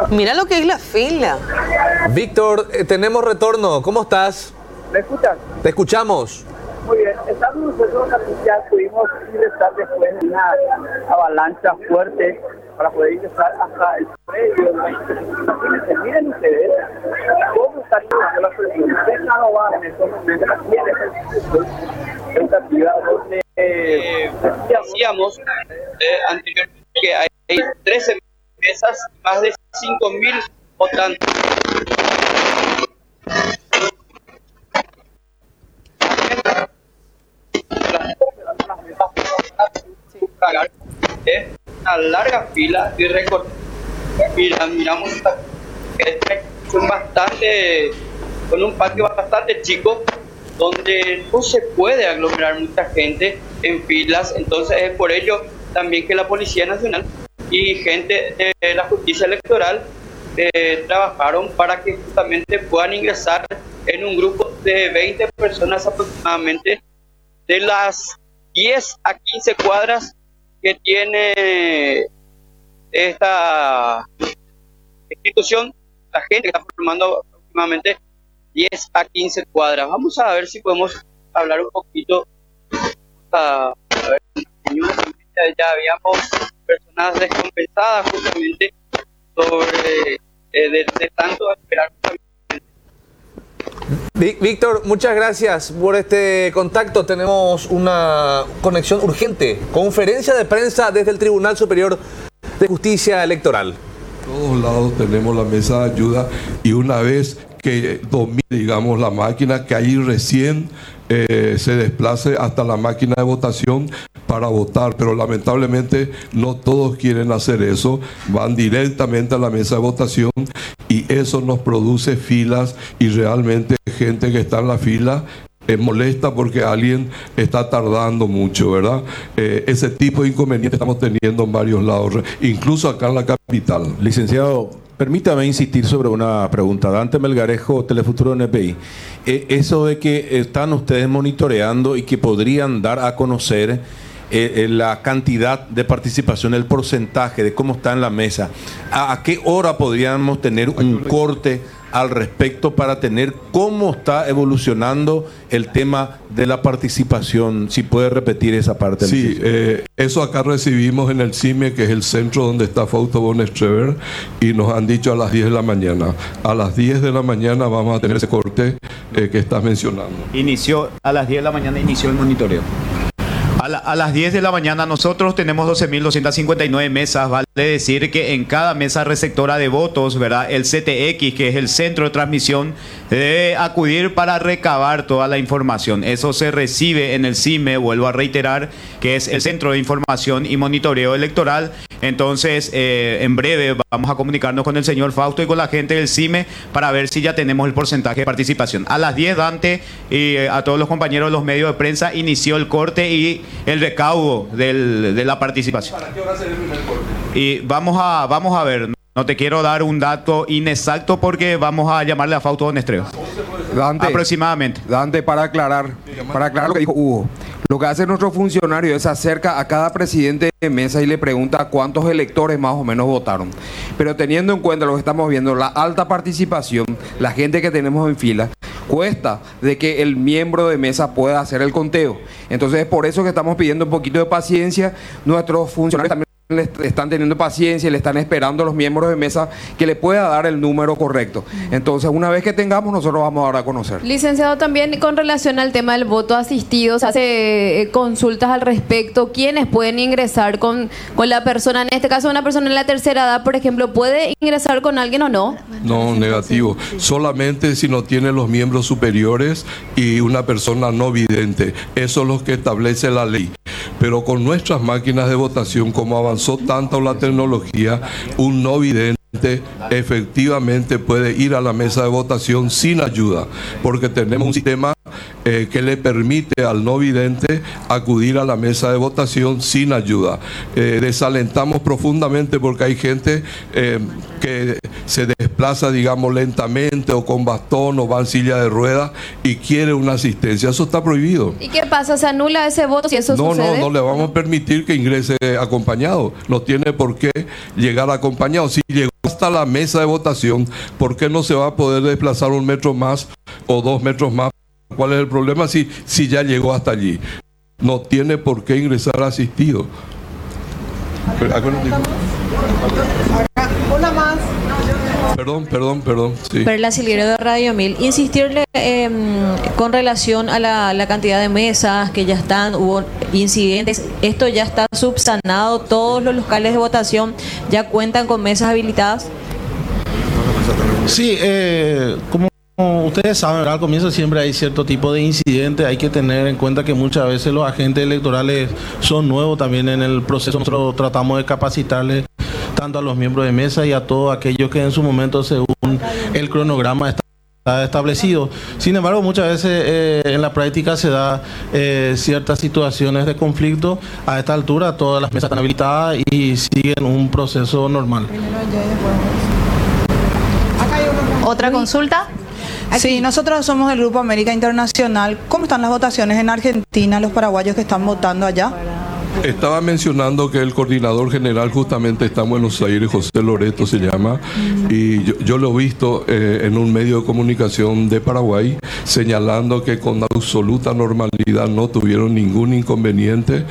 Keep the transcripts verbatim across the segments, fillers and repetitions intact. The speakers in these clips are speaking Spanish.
Mira lo que es la fila. Víctor, eh, tenemos retorno. ¿Cómo estás? ¿Me escuchan? Te escuchamos. Muy bien. Estando nosotros en la capilla, pudimos ingresar después de una avalancha fuerte para poder ingresar hasta el predio. Miren ustedes cómo están ingresando las personas. Ustedes no van en estos momentos aquí en esta educativa donde eh, decíamos eh, anteriormente que hay trece mesas, más de cinco mil votantes. Es una larga fila y record mira, miramos son bastante con un patio bastante chico donde no se puede aglomerar mucha gente en filas. Entonces es por ello también que la Policía Nacional y gente de la Justicia Electoral eh, trabajaron para que justamente puedan ingresar en un grupo de veinte personas aproximadamente de las diez a quince cuadras que tiene esta institución. La gente que está formando aproximadamente diez a quince cuadras. Vamos a ver si podemos hablar un poquito. A, a ver, ya habíamos personas descompensadas justamente sobre eh, de, de tanto esperar. Víctor, muchas gracias por este contacto. Tenemos una conexión urgente. Conferencia de prensa desde el Tribunal Superior de Justicia Electoral. Todos lados tenemos la mesa de ayuda y una vez que domine, digamos, la máquina, que ahí recién eh, se desplace hasta la máquina de votación para votar, pero lamentablemente no todos quieren hacer eso, van directamente a la mesa de votación y eso nos produce filas y realmente gente que está en la fila eh, molesta porque alguien está tardando mucho, ¿verdad? Eh, ese tipo de inconvenientes estamos teniendo en varios lados, incluso acá en la capital. Licenciado, permítame insistir sobre una pregunta. Dante Melgarejo, Telefuturo N P I. Eh, eso de que están ustedes monitoreando y que podrían dar a conocer eh, eh, la cantidad de participación, el porcentaje de cómo está en la mesa, ¿a, a qué hora podríamos tener un corte al respecto para tener cómo está evolucionando el tema de la participación? Si puede repetir esa parte. Sí, eh, eso acá recibimos en el C I M E, que es el centro donde está Fausto von Streeber, y nos han dicho a las diez de la mañana. A las diez de la mañana vamos a tener ese corte eh, que estás mencionando. Inició, a las diez de la mañana inició el monitoreo. A, la, a las diez de la mañana nosotros tenemos doce mil doscientas cincuenta y nueve mesas, vale decir que en cada mesa receptora de votos, ¿verdad? El C T X, que es el centro de transmisión, debe acudir para recabar toda la información. Eso se recibe en el C I M E, vuelvo a reiterar, que es el Centro de Información y Monitoreo Electoral. Entonces, eh, en breve vamos a comunicarnos con el señor Fausto y con la gente del C I M E para ver si ya tenemos el porcentaje de participación. A las diez, Dante y eh, a todos los compañeros de los medios de prensa inició el corte y el recaudo del, de la participación. ¿Para qué hora será el primer corte? Y vamos a, vamos a ver, no te quiero dar un dato inexacto porque vamos a llamarle a Fausto von Streeber. Dante, aproximadamente. Dante, para aclarar, para aclarar lo que dijo Hugo, lo que hace nuestro funcionario es se acerca a cada presidente de mesa y le pregunta cuántos electores más o menos votaron. Pero teniendo en cuenta lo que estamos viendo, la alta participación, la gente que tenemos en fila, cuesta de que el miembro de mesa pueda hacer el conteo. Entonces es por eso que estamos pidiendo un poquito de paciencia. Nuestros funcionarios también le están teniendo paciencia y le están esperando a los miembros de mesa que le pueda dar el número correcto. Entonces, una vez que tengamos, nosotros vamos a dar a conocer. Licenciado, también con relación al tema del voto asistido, se hace eh, consultas al respecto. ¿Quiénes pueden ingresar con, con la persona? En este caso, una persona en la tercera edad, por ejemplo, ¿puede ingresar con alguien o no? No, negativo. Solamente si no tiene los miembros superiores y una persona no vidente. Eso es lo que establece la ley. Pero con nuestras máquinas de votación, como avanzó tanto la tecnología, un no vidente efectivamente puede ir a la mesa de votación sin ayuda, porque tenemos un sistema eh, que le permite al no vidente acudir a la mesa de votación sin ayuda. Eh, desalentamos profundamente porque hay gente eh, que se desplaza, digamos, lentamente o con bastón o va en silla de ruedas y quiere una asistencia. Eso está prohibido. ¿Y qué pasa? ¿Se anula ese voto si eso no, sucede? No, no le vamos a permitir que ingrese acompañado. No tiene por qué llegar acompañado. Si llegó hasta la mesa de votación, ¿por qué no se va a poder desplazar un metro más o dos metros más? ¿Cuál es el problema si, si ya llegó hasta allí? No tiene por qué ingresar asistido. Una más. Perdón, perdón, perdón. Sí. Perla Silguero de Radio Mil. Insistirle eh, con relación a la, la cantidad de mesas que ya están, hubo incidentes. Esto ya está subsanado. Todos los locales de votación ya cuentan con mesas habilitadas. Sí, eh, como ustedes saben, ¿verdad? Al comienzo siempre hay cierto tipo de incidentes. Hay que tener en cuenta que muchas veces los agentes electorales son nuevos también en el proceso. Nosotros tratamos de capacitarles tanto a los miembros de mesa y a todos aquellos que en su momento, según el cronograma, está establecido. Sin embargo, muchas veces eh, en la práctica se da eh, ciertas situaciones de conflicto. A esta altura todas las mesas están habilitadas y siguen un proceso normal. ¿Otra consulta? Sí, nosotros somos del Grupo América Internacional. ¿Cómo están las votaciones en Argentina, los paraguayos que están votando allá? Estaba mencionando que el coordinador general justamente está en Buenos Aires, José Loreto se llama, y yo, yo lo he visto eh, en un medio de comunicación de Paraguay, señalando que con absoluta normalidad no tuvieron ningún inconveniente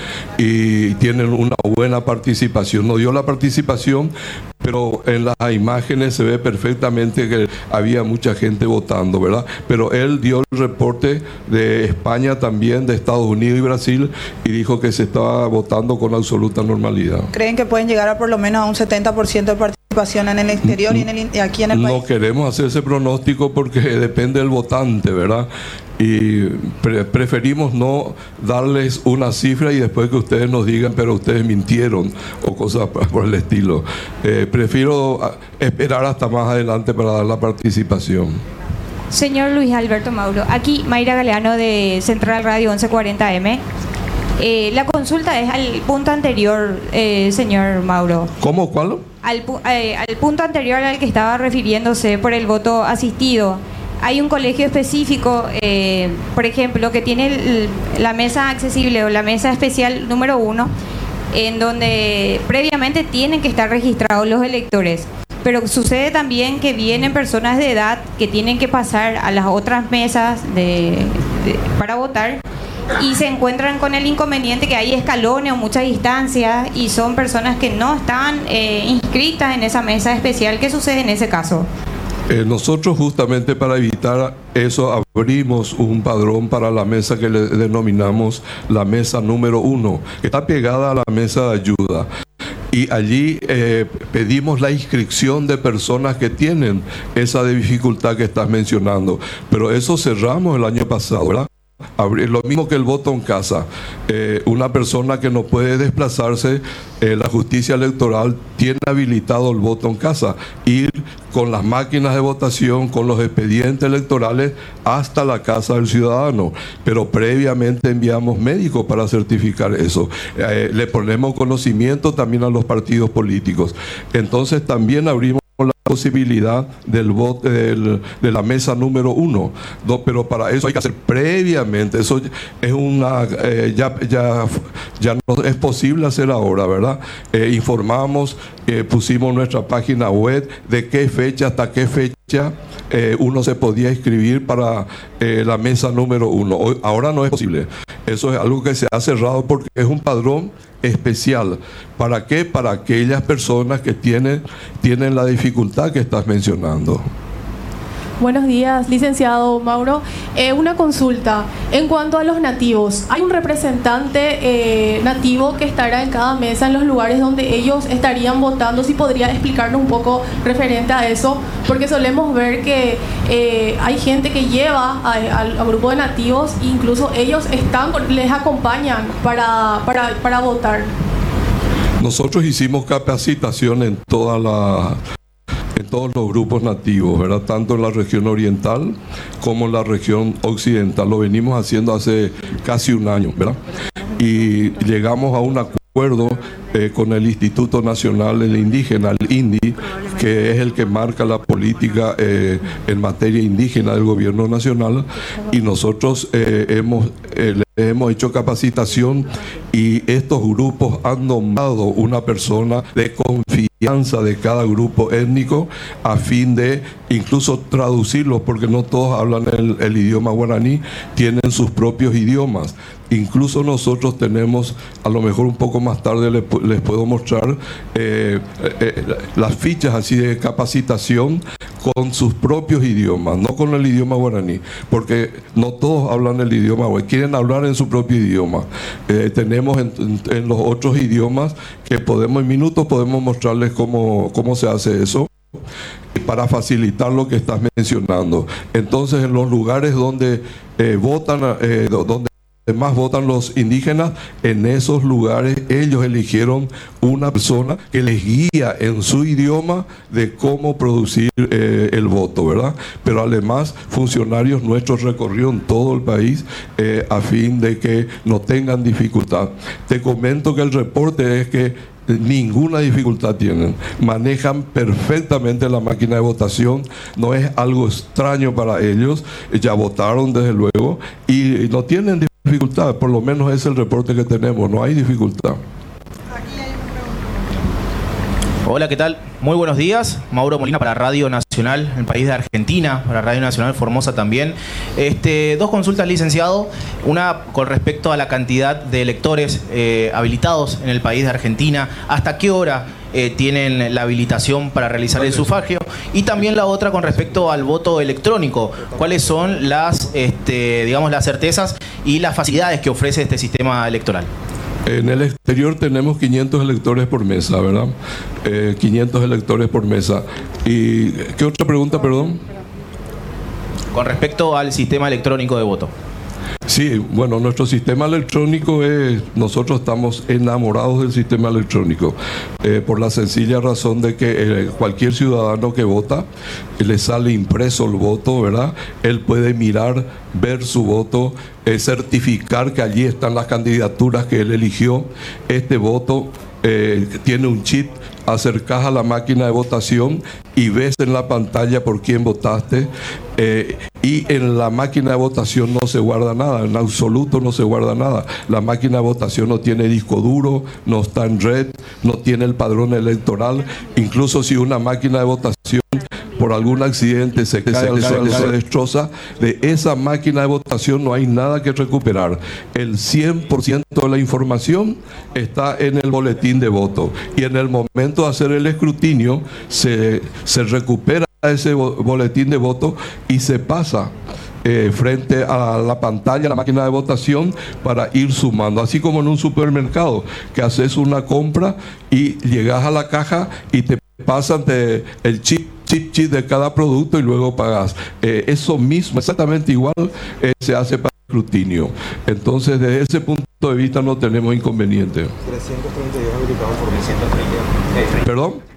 y tienen una buena participación. No dio la participación, pero en las imágenes se ve perfectamente que había mucha gente votando, ¿verdad? Pero él dio el reporte de España también, de Estados Unidos y Brasil, y dijo que se estaba votando con absoluta normalidad. ¿Creen que pueden llegar a por lo menos a un setenta por ciento de participación en el exterior y, en el, y aquí en el país? No queremos hacer ese pronóstico porque depende del votante, ¿verdad? Y pre preferimos no darles una cifra y después que ustedes nos digan, pero ustedes mintieron o cosas por el estilo. Eh, prefiero esperar hasta más adelante para dar la participación. Señor Luis Alberto Mauro, aquí Mayra Galeano de Central Radio once cuarenta M. Eh, la consulta es al punto anterior, eh, señor Mauro. ¿Cómo? ¿Cuál? Al, eh, al punto anterior al que estaba refiriéndose por el voto asistido. Hay un colegio específico, eh, por ejemplo, que tiene el, la mesa accesible o la mesa especial número uno, en donde previamente tienen que estar registrados los electores. Pero sucede también que vienen personas de edad que tienen que pasar a las otras mesas de, de, para votar y se encuentran con el inconveniente que hay escalones o muchas distancias y son personas que no están eh, inscritas en esa mesa especial. ¿Qué sucede en ese caso? Eh, nosotros justamente para evitar eso abrimos un padrón para la mesa que le denominamos la mesa número uno, que está pegada a la mesa de ayuda. Y allí eh, pedimos la inscripción de personas que tienen esa dificultad que estás mencionando. Pero eso cerramos el año pasado, ¿verdad? Lo mismo que el voto en casa. Eh, una persona que no puede desplazarse, eh, la justicia electoral tiene habilitado el voto en casa. Ir con las máquinas de votación, con los expedientes electorales hasta la casa del ciudadano. Pero previamente enviamos médicos para certificar eso. Eh, le ponemos conocimiento también a los partidos políticos. Entonces también abrimos la posibilidad del voto del, de la mesa número uno, no, pero para eso hay que hacer previamente. Eso es una eh, ya, ya, ya no es posible hacer ahora, ¿verdad? Eh, informamos, eh, pusimos nuestra página web de qué fecha hasta qué fecha eh, uno se podía inscribir para eh, la mesa número uno. Hoy, ahora no es posible. Eso es algo que se ha cerrado porque es un padrón especial. ¿Para qué? Para aquellas personas que tienen, tienen la dificultad que estás mencionando. Buenos días, licenciado Mauro. Eh, una consulta. En cuanto a los nativos, ¿hay un representante eh, nativo que estará en cada mesa en los lugares donde ellos estarían votando? Si podría explicarnos un poco referente a eso, porque solemos ver que eh, hay gente que lleva al grupo de nativos e incluso ellos están, les acompañan para, para, para votar. Nosotros hicimos capacitación en toda la... en todos los grupos nativos, ¿verdad? Tanto en la región oriental como en la región occidental. Lo venimos haciendo hace casi un año, ¿verdad? Y llegamos a un acuerdo eh, con el Instituto Nacional del Indígena, el INDI, que es el que marca la política eh, en materia indígena del gobierno nacional, y nosotros eh, hemos, eh, hemos hecho capacitación y estos grupos han nombrado una persona de confianza crianza de cada grupo étnico a fin de incluso traducirlos, porque no todos hablan el, el idioma guaraní, tienen sus propios idiomas. Incluso nosotros tenemos, a lo mejor un poco más tarde les, les puedo mostrar eh, eh, las fichas así de capacitación con sus propios idiomas, no con el idioma guaraní, porque no todos hablan el idioma guaraní, quieren hablar en su propio idioma. Eh, tenemos en, en, en los otros idiomas que podemos, en minutos podemos mostrarles cómo, cómo se hace eso, para facilitar lo que estás mencionando. Entonces, en los lugares donde eh, votan, eh, donde más votan los indígenas, en esos lugares ellos eligieron una persona que les guía en su idioma de cómo producir eh, el voto, ¿verdad? Pero además funcionarios nuestros recorrieron todo el país eh, a fin de que no tengan dificultad. Te comento que el reporte es que ninguna dificultad tienen, manejan perfectamente la máquina de votación, no es algo extraño para ellos, ya votaron desde luego y no tienen dificultad, por lo menos es el reporte que tenemos, no hay dificultad. Hola, ¿qué tal? Muy buenos días. Mauro Molina para Radio Nacional, el país de Argentina, para Radio Nacional Formosa también. Este, dos consultas, licenciado. Una con respecto a la cantidad de electores eh, habilitados en el país de Argentina. ¿Hasta qué hora eh, tienen la habilitación para realizar el sufragio? Y también la otra con respecto al voto electrónico. ¿Cuáles son las, este, digamos, las certezas y las facilidades que ofrece este sistema electoral? En el exterior tenemos quinientos electores por mesa, ¿verdad? Eh, quinientos electores por mesa. ¿Y qué otra pregunta, perdón? Con respecto al sistema electrónico de voto. Sí, bueno, nuestro sistema electrónico es, nosotros estamos enamorados del sistema electrónico, eh, por la sencilla razón de que eh, cualquier ciudadano que vota, eh, le sale impreso el voto, ¿verdad? Él puede mirar, ver su voto, eh, certificar que allí están las candidaturas que él eligió. Este voto eh, tiene un chip, acercás a la máquina de votación y ves en la pantalla por quién votaste, eh, y en la máquina de votación no se guarda nada, en absoluto no se guarda nada. La máquina de votación no tiene disco duro, no está en red, no tiene el padrón electoral. Incluso si una máquina de votación por algún accidente se cae o se, se destroza, de esa máquina de votación no hay nada que recuperar. El cien por ciento de la información está en el boletín de voto y en el momento de hacer el escrutinio se, se recupera ese boletín de voto y se pasa eh, frente a la pantalla, la máquina de votación, para ir sumando, así como en un supermercado que haces una compra y llegas a la caja y te pasan de el chip chip chip de cada producto y luego pagas. Eh, eso mismo, exactamente igual, eh, se hace para el escrutinio. Entonces, desde ese punto de vista no tenemos inconveniente. trescientos treinta y dos habilitados por trescientos treinta y dos. ¿Perdón?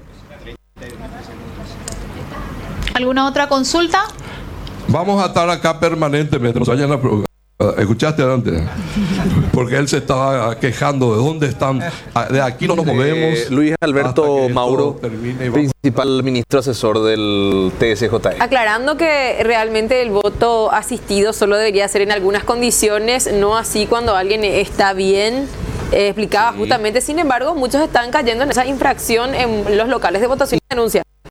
¿Alguna otra consulta? Vamos a estar acá permanentemente. Nos vayan a ¿Escuchaste antes? Porque él se estaba quejando de dónde están. De aquí no nos movemos. Eh, Luis Alberto Mauro, principal ministro asesor del T S J E. Aclarando que realmente el voto asistido solo debería ser en algunas condiciones, no así cuando alguien está bien. Eh, explicaba sí. Justamente, sin embargo, muchos están cayendo en esa infracción en los locales de votación y denuncia.